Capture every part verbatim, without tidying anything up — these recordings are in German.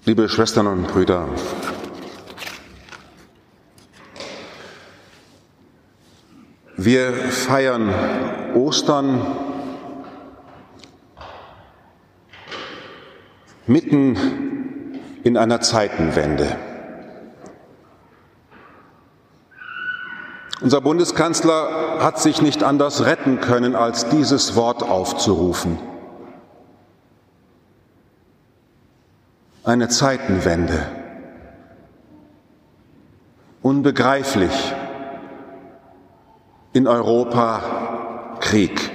Liebe Schwestern und Brüder, wir feiern Ostern mitten in einer Zeitenwende. Unser Bundeskanzler hat sich nicht anders retten können, als dieses Wort aufzurufen. Eine Zeitenwende. Unbegreiflich. In Europa Krieg.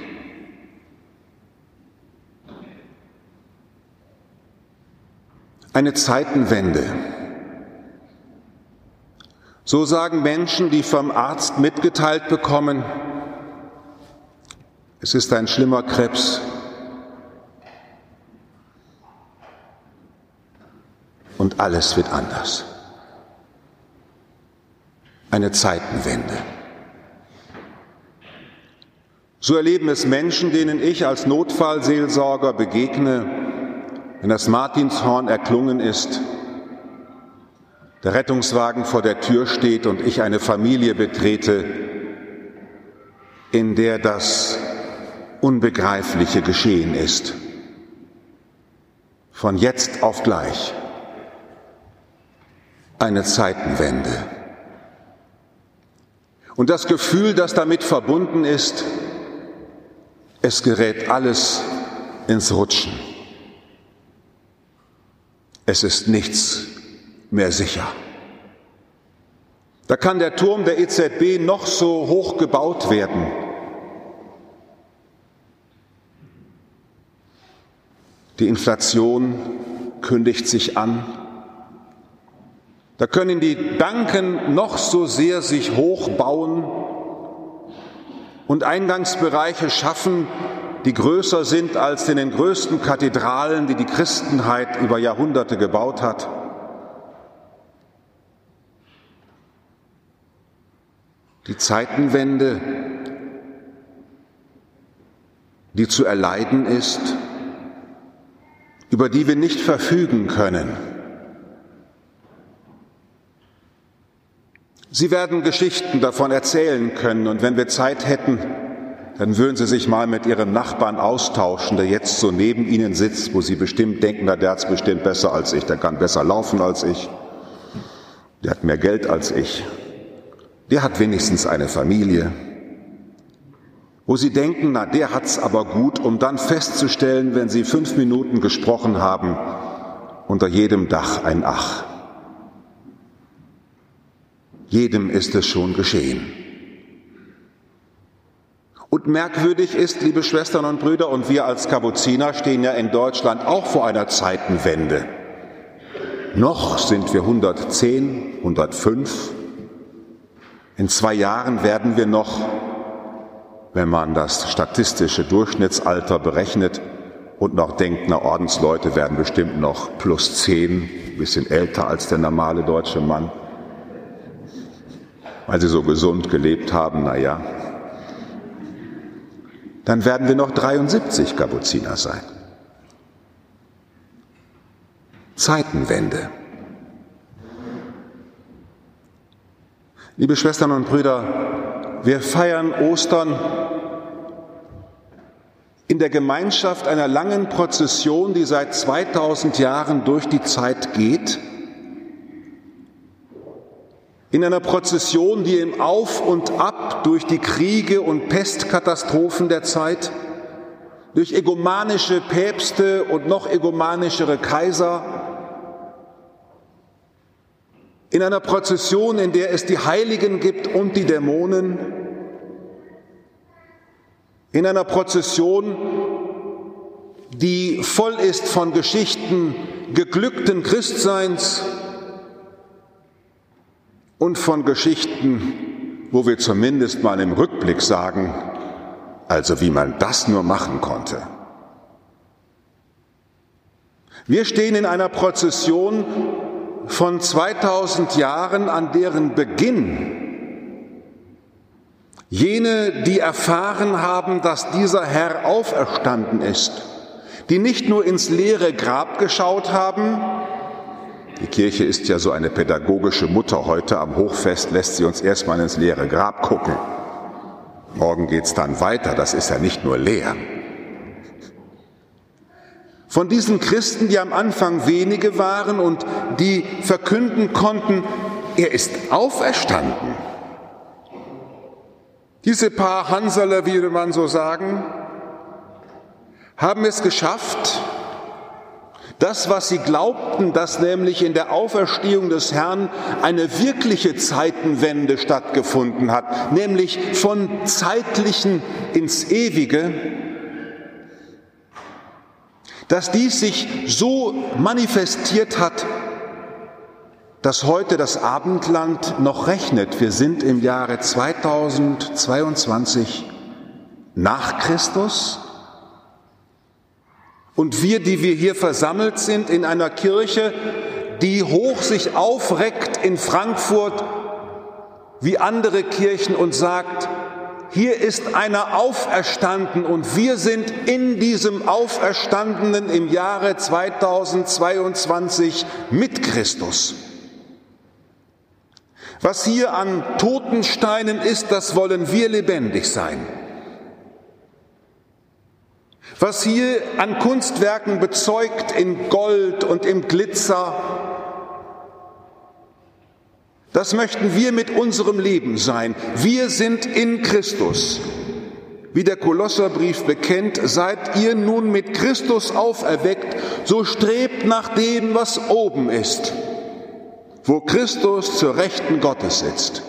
Eine Zeitenwende. So sagen Menschen, die vom Arzt mitgeteilt bekommen, es ist ein schlimmer Krebs. Und alles wird anders. Eine Zeitenwende. So erleben es Menschen, denen ich als Notfallseelsorger begegne, wenn das Martinshorn erklungen ist, der Rettungswagen vor der Tür steht und ich eine Familie betrete, in der das Unbegreifliche geschehen ist. Von jetzt auf gleich. Eine Zeitenwende. Und das Gefühl, das damit verbunden ist, es gerät alles ins Rutschen. Es ist nichts mehr sicher. Da kann der Turm der E Z B noch so hoch gebaut werden. Die Inflation kündigt sich an. Da können die Banken noch so sehr sich hochbauen und Eingangsbereiche schaffen, die größer sind als in den größten Kathedralen, die die Christenheit über Jahrhunderte gebaut hat. Die Zeitenwende, die zu erleiden ist, über die wir nicht verfügen können. Sie werden Geschichten davon erzählen können, und wenn wir Zeit hätten, dann würden Sie sich mal mit Ihrem Nachbarn austauschen, der jetzt so neben Ihnen sitzt, wo Sie bestimmt denken, na, der hat es bestimmt besser als ich, der kann besser laufen als ich, der hat mehr Geld als ich, der hat wenigstens eine Familie. Wo Sie denken, na, der hat's aber gut, um dann festzustellen, wenn Sie fünf Minuten gesprochen haben, unter jedem Dach ein Ach. Jedem ist es schon geschehen. Und merkwürdig ist, liebe Schwestern und Brüder, und wir als Kapuziner stehen ja in Deutschland auch vor einer Zeitenwende. Noch sind wir hundertzehn, hundertfünf. In zwei Jahren werden wir noch, wenn man das statistische Durchschnittsalter berechnet und noch denkt, na, Ordensleute werden bestimmt noch plus zehn, ein bisschen älter als der normale deutsche Mann, weil sie so gesund gelebt haben, na ja, dann werden wir noch dreiundsiebzig Kapuziner sein. Zeitenwende. Liebe Schwestern und Brüder, wir feiern Ostern in der Gemeinschaft einer langen Prozession, die seit zweitausend Jahren durch die Zeit geht. In einer Prozession, die im Auf und Ab durch die Kriege und Pestkatastrophen der Zeit, durch egomanische Päpste und noch egomanischere Kaiser, in einer Prozession, in der es die Heiligen gibt und die Dämonen, in einer Prozession, die voll ist von Geschichten geglückten Christseins und von Geschichten, wo wir zumindest mal im Rückblick sagen, also wie man das nur machen konnte. Wir stehen in einer Prozession von zweitausend Jahren, an deren Beginn jene, die erfahren haben, dass dieser Herr auferstanden ist, die nicht nur ins leere Grab geschaut haben, Die Kirche ist ja so eine pädagogische Mutter. Heute am Hochfest lässt sie uns erstmal ins leere Grab gucken. Morgen geht's dann weiter, das ist ja nicht nur leer. Von diesen Christen, die am Anfang wenige waren und die verkünden konnten, er ist auferstanden. Diese paar Hanserler, wie man so sagen, haben es geschafft, das, was sie glaubten, dass nämlich in der Auferstehung des Herrn eine wirkliche Zeitenwende stattgefunden hat, nämlich von Zeitlichen ins Ewige, dass dies sich so manifestiert hat, dass heute das Abendland noch rechnet. Wir sind im Jahre zweitausendzweiundzwanzig nach Christus. Und wir, die wir hier versammelt sind in einer Kirche, die hoch sich aufreckt in Frankfurt wie andere Kirchen und sagt, hier ist einer auferstanden und wir sind in diesem Auferstandenen im Jahre zweitausendzweiundzwanzig mit Christus. Was hier an Totensteinen ist, das wollen wir lebendig sein. Was hier an Kunstwerken bezeugt in Gold und im Glitzer, das möchten wir mit unserem Leben sein. Wir sind in Christus. Wie der Kolosserbrief bekennt, seid ihr nun mit Christus auferweckt, so strebt nach dem, was oben ist, wo Christus zur Rechten Gottes sitzt.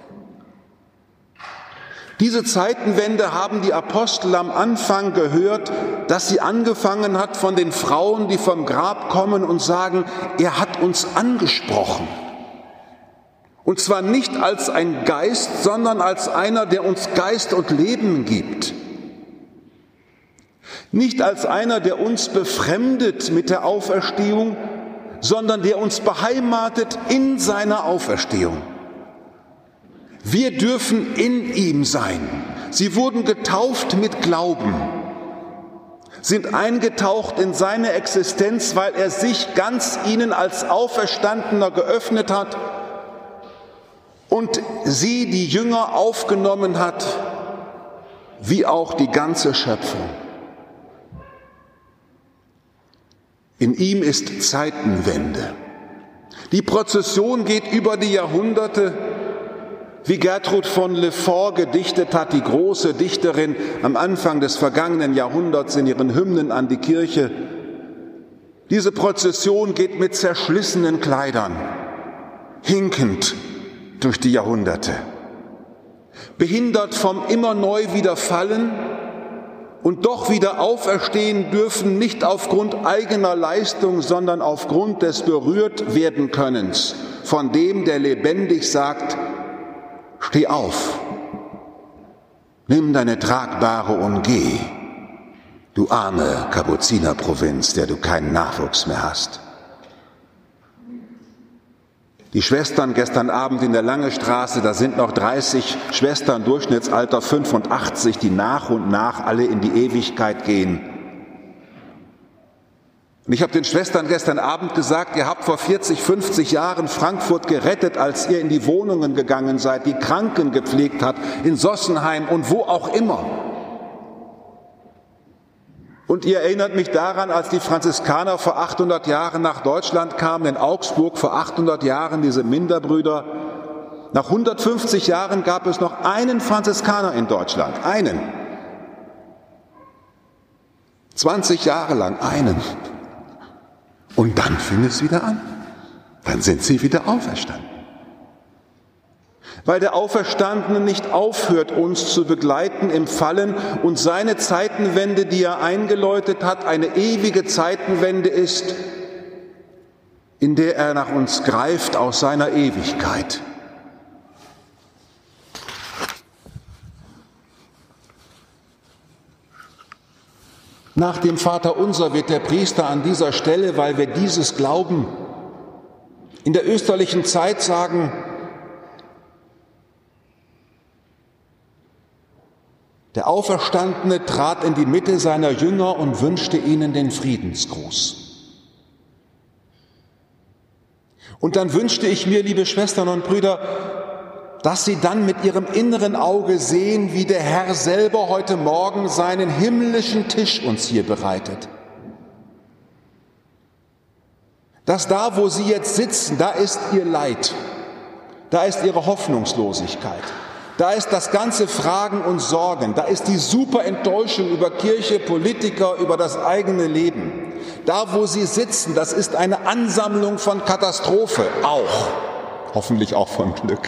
Diese Zeitenwende haben die Apostel am Anfang gehört, dass sie angefangen hat von den Frauen, die vom Grab kommen und sagen, er hat uns angesprochen. Und zwar nicht als ein Geist, sondern als einer, der uns Geist und Leben gibt. Nicht als einer, der uns befremdet mit der Auferstehung, sondern der uns beheimatet in seiner Auferstehung. Wir dürfen in ihm sein. Sie wurden getauft mit Glauben, sind eingetaucht in seine Existenz, weil er sich ganz ihnen als Auferstandener geöffnet hat und sie, die Jünger, aufgenommen hat, wie auch die ganze Schöpfung. In ihm ist Zeitenwende. Die Prozession geht über die Jahrhunderte, wie Gertrud von Le Fort gedichtet hat, die große Dichterin am Anfang des vergangenen Jahrhunderts in ihren Hymnen an die Kirche. Diese Prozession geht mit zerschlissenen Kleidern, hinkend durch die Jahrhunderte, behindert vom immer neu wieder Fallen und doch wieder auferstehen dürfen, nicht aufgrund eigener Leistung, sondern aufgrund des Berührtwerdenkönnens von dem, der lebendig sagt, steh auf, nimm deine Tragbare und geh, du arme Kapuzinerprovinz, der du keinen Nachwuchs mehr hast. Die Schwestern gestern Abend in der Lange Straße, da sind noch dreißig Schwestern, Durchschnittsalter fünfundachtzig, die nach und nach alle in die Ewigkeit gehen. Und ich habe den Schwestern gestern Abend gesagt, ihr habt vor vierzig, fünfzig Jahren Frankfurt gerettet, als ihr in die Wohnungen gegangen seid, die Kranken gepflegt habt, in Sossenheim und wo auch immer. Und ihr erinnert mich daran, als die Franziskaner vor achthundert Jahren nach Deutschland kamen, in Augsburg vor achthundert Jahren, diese Minderbrüder. Nach hundertfünfzig Jahren gab es noch einen Franziskaner in Deutschland, einen. zwanzig Jahre lang einen. Und dann fing es wieder an. Dann sind sie wieder auferstanden. Weil der Auferstandene nicht aufhört, uns zu begleiten im Fallen und seine Zeitenwende, die er eingeläutet hat, eine ewige Zeitenwende ist, in der er nach uns greift aus seiner Ewigkeit. Nach dem Vaterunser wird der Priester an dieser Stelle, weil wir dieses glauben, in der österlichen Zeit sagen, der Auferstandene trat in die Mitte seiner Jünger und wünschte ihnen den Friedensgruß. Und dann wünschte ich mir, liebe Schwestern und Brüder, dass Sie dann mit Ihrem inneren Auge sehen, wie der Herr selber heute Morgen seinen himmlischen Tisch uns hier bereitet. Dass da, wo Sie jetzt sitzen, da ist Ihr Leid, da ist Ihre Hoffnungslosigkeit, da ist das ganze Fragen und Sorgen, da ist die super Enttäuschung über Kirche, Politiker, über das eigene Leben. Da, wo Sie sitzen, das ist eine Ansammlung von Katastrophe, auch, hoffentlich auch von Glück.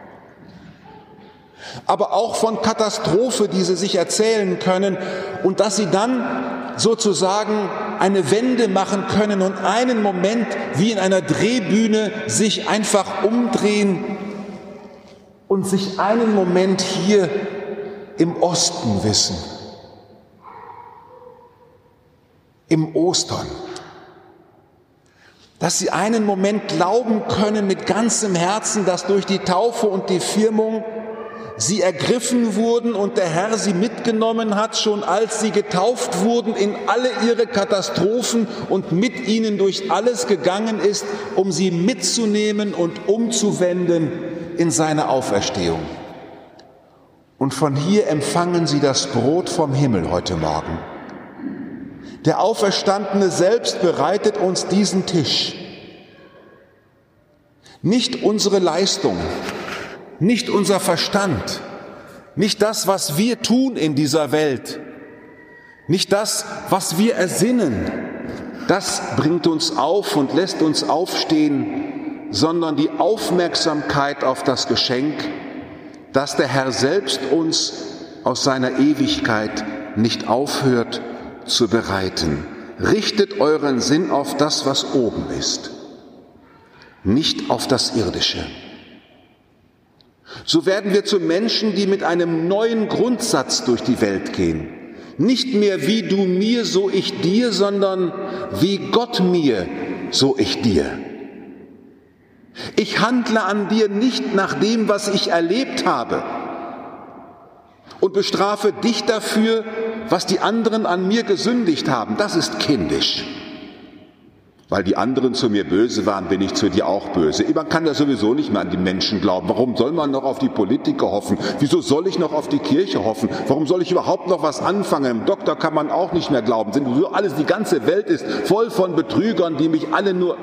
Aber auch von Katastrophe, die Sie sich erzählen können und dass Sie dann sozusagen eine Wende machen können und einen Moment wie in einer Drehbühne sich einfach umdrehen und sich einen Moment hier im Osten wissen, im Ostern. Dass Sie einen Moment glauben können mit ganzem Herzen, dass durch die Taufe und die Firmung Sie ergriffen wurden und der Herr Sie mitgenommen hat, schon als Sie getauft wurden, in alle Ihre Katastrophen und mit Ihnen durch alles gegangen ist, um Sie mitzunehmen und umzuwenden in seine Auferstehung. Und von hier empfangen Sie das Brot vom Himmel heute Morgen. Der Auferstandene selbst bereitet uns diesen Tisch. Nicht unsere Leistung, nicht unser Verstand, nicht das, was wir tun in dieser Welt, nicht das, was wir ersinnen, das bringt uns auf und lässt uns aufstehen, sondern die Aufmerksamkeit auf das Geschenk, dass der Herr selbst uns aus seiner Ewigkeit nicht aufhört zu bereiten. Richtet euren Sinn auf das, was oben ist, nicht auf das Irdische. So werden wir zu Menschen, die mit einem neuen Grundsatz durch die Welt gehen. Nicht mehr wie du mir, so ich dir, sondern wie Gott mir, so ich dir. Ich handle an dir nicht nach dem, was ich erlebt habe und bestrafe dich dafür, was die anderen an mir gesündigt haben. Das ist kindisch. Weil die anderen zu mir böse waren, bin ich zu dir auch böse. Man kann ja sowieso nicht mehr an die Menschen glauben. Warum soll man noch auf die Politiker hoffen? Wieso soll ich noch auf die Kirche hoffen? Warum soll ich überhaupt noch was anfangen? Im Doktor kann man auch nicht mehr glauben. Sind so alles, die ganze Welt ist voll von Betrügern, die mich alle nur...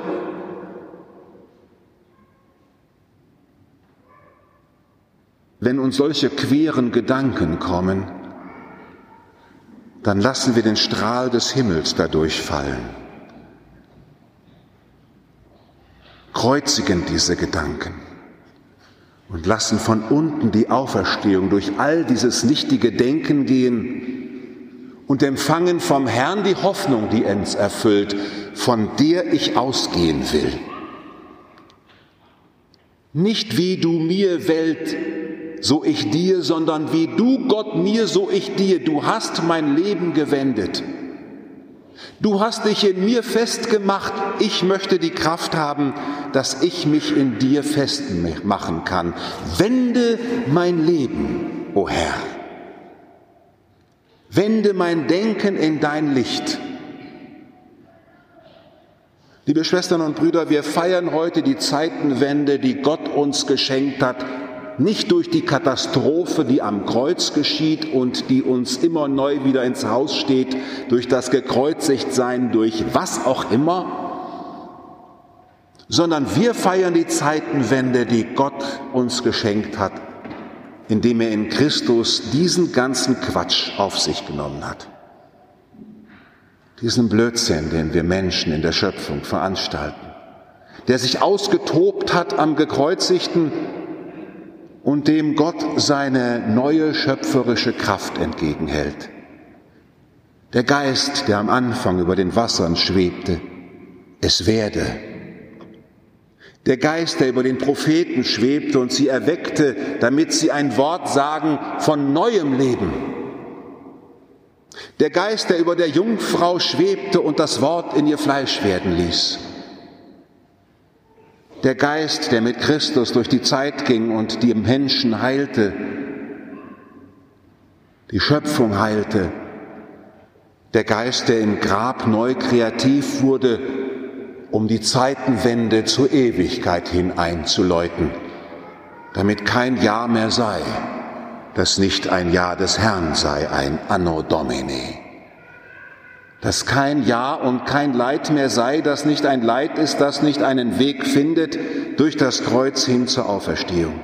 Wenn uns solche queren Gedanken kommen, dann lassen wir den Strahl des Himmels dadurch fallen. Kreuzigen diese Gedanken und lassen von unten die Auferstehung durch all dieses nichtige Denken gehen und empfangen vom Herrn die Hoffnung, die uns erfüllt, von der ich ausgehen will. Nicht wie du mir, Welt, so ich dir, sondern wie du, Gott, mir, so ich dir. Du hast mein Leben gewendet. Du hast dich in mir festgemacht, ich möchte die Kraft haben, dass ich mich in dir festmachen kann. Wende mein Leben, o Herr. Wende mein Denken in dein Licht. Liebe Schwestern und Brüder, wir feiern heute die Zeitenwende, die Gott uns geschenkt hat, nicht durch die Katastrophe, die am Kreuz geschieht und die uns immer neu wieder ins Haus steht, durch das Gekreuzigtsein, durch was auch immer, sondern wir feiern die Zeitenwende, die Gott uns geschenkt hat, indem er in Christus diesen ganzen Quatsch auf sich genommen hat. Diesen Blödsinn, den wir Menschen in der Schöpfung veranstalten, der sich ausgetobt hat am Gekreuzigten und dem Gott seine neue schöpferische Kraft entgegenhält. Der Geist, der am Anfang über den Wassern schwebte, es werde. Der Geist, der über den Propheten schwebte und sie erweckte, damit sie ein Wort sagen von neuem Leben. Der Geist, der über der Jungfrau schwebte und das Wort in ihr Fleisch werden ließ. Der Geist, der mit Christus durch die Zeit ging und die Menschen heilte, die Schöpfung heilte. Der Geist, der im Grab neu kreativ wurde um die Zeitenwende zur Ewigkeit hin einzuläuten, damit kein Jahr mehr sei, das nicht ein Jahr des Herrn sei, ein Anno Domini. Dass kein Jahr und kein Leid mehr sei, das nicht ein Leid ist, das nicht einen Weg findet durch das Kreuz hin zur Auferstehung.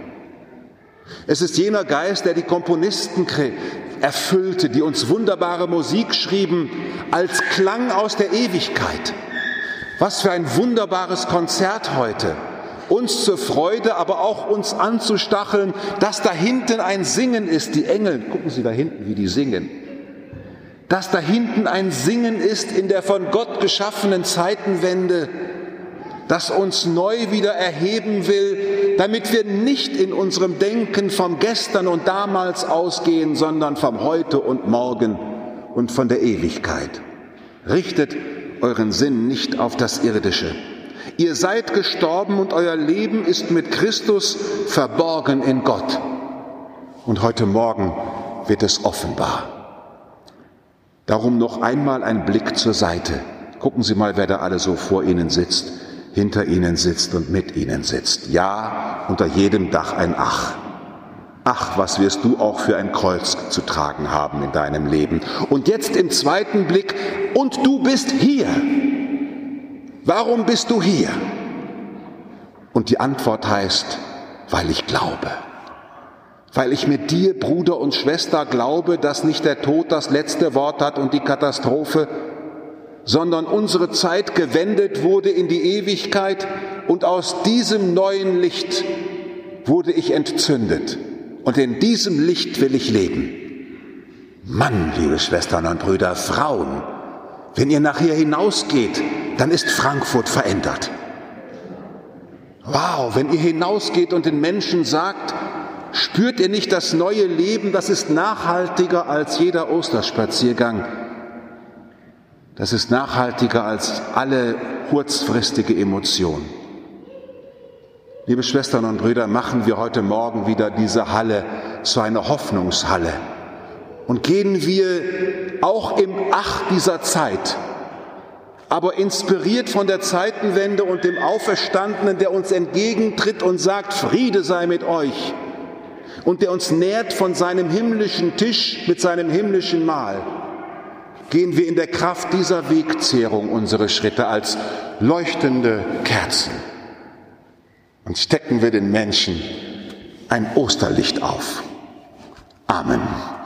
Es ist jener Geist, der die Komponisten erfüllte, die uns wunderbare Musik schrieben, als Klang aus der Ewigkeit. Was für ein wunderbares Konzert heute. Uns zur Freude, aber auch uns anzustacheln, dass da hinten ein Singen ist. Die Engel, gucken Sie da hinten, wie die singen. Dass da hinten ein Singen ist in der von Gott geschaffenen Zeitenwende, das uns neu wieder erheben will, damit wir nicht in unserem Denken vom Gestern und damals ausgehen, sondern vom Heute und Morgen und von der Ewigkeit. Richtet euren Sinn nicht auf das Irdische. Ihr seid gestorben und euer Leben ist mit Christus verborgen in Gott. Und heute Morgen wird es offenbar. Darum noch einmal ein Blick zur Seite. Gucken Sie mal, wer da alle so vor Ihnen sitzt, hinter Ihnen sitzt und mit Ihnen sitzt. Ja, unter jedem Dach ein Ach. Ach, was wirst du auch für ein Kreuz zu tragen haben in deinem Leben. Und jetzt im zweiten Blick, und du bist hier. Warum bist du hier? Und die Antwort heißt, weil ich glaube. Weil ich mit dir, Bruder und Schwester, glaube, dass nicht der Tod das letzte Wort hat und die Katastrophe, sondern unsere Zeit gewendet wurde in die Ewigkeit und aus diesem neuen Licht wurde ich entzündet. Und in diesem Licht will ich leben. Mann, liebe Schwestern und Brüder, Frauen, wenn ihr nachher hinausgeht, dann ist Frankfurt verändert. Wow, wenn ihr hinausgeht und den Menschen sagt, spürt ihr nicht das neue Leben, das ist nachhaltiger als jeder Osterspaziergang. Das ist nachhaltiger als alle kurzfristige Emotion. Liebe Schwestern und Brüder, machen wir heute Morgen wieder diese Halle zu einer Hoffnungshalle. Und gehen wir auch im Ach dieser Zeit, aber inspiriert von der Zeitenwende und dem Auferstandenen, der uns entgegentritt und sagt, Friede sei mit euch, und der uns nährt von seinem himmlischen Tisch mit seinem himmlischen Mahl, gehen wir in der Kraft dieser Wegzehrung unsere Schritte als leuchtende Kerzen und stecken wir den Menschen ein Osterlicht auf. Amen.